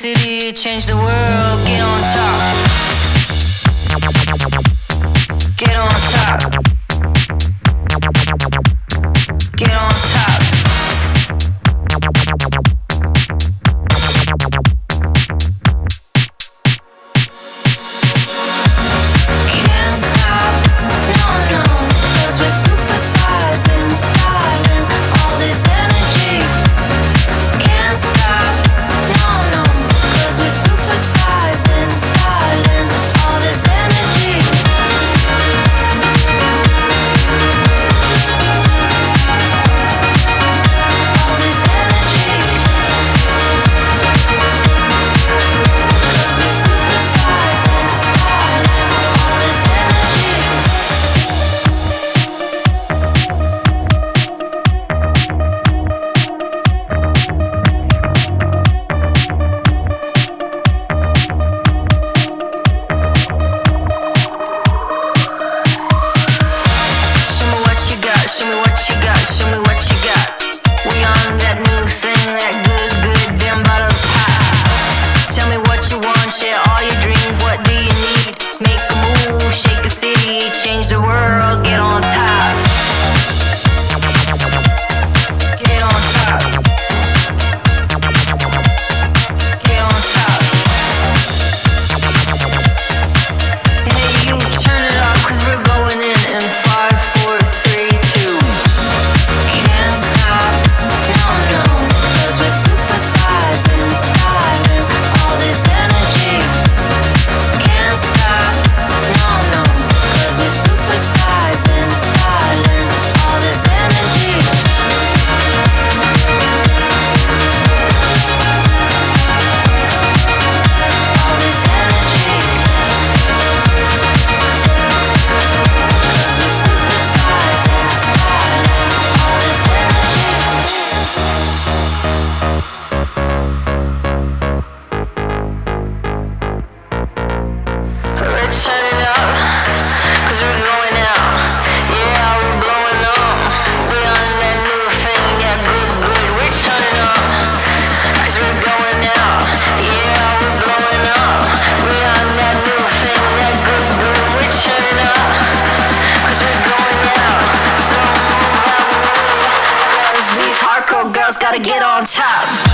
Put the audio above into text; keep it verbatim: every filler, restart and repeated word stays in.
city, change the world, get on top. Get on top. Get on top. Can't stop, no, no, 'cause we're supersizing, styling, all this energy. Can't stop, no, no, 'cause we're supersizing, styling, all this energy. All this energy. 'Cause we're supersizing, styling, all this energy. Show me what you got, show me what you got, show me what you got. We on that new thing, that good, good, damn bottles pop. Tell me what you want, share all your dreams, what do you need? Make a move, shake a city, change the world, get on top. Get on top. Get on top. Hey, you turn it off, 'cause we're going in in five, four, three, two. Can't stop, no, no, 'cause we're supersizing, styling, all this energy. Can't stop, no, no, 'cause we're supersizing, styling, all this energy. All this energy. 'Cause we're supersizing, styling, all this energy. We're turning up, 'cause we're going out. Yeah, we're blowing up. We on that new thing, that good, good. We're turning up, 'cause we're going out. Yeah, we're blowing up. We on that new thing, that good, good. We're turning up, 'cause we're going out. So move out, move, 'cause these hardcore girls gotta get on top.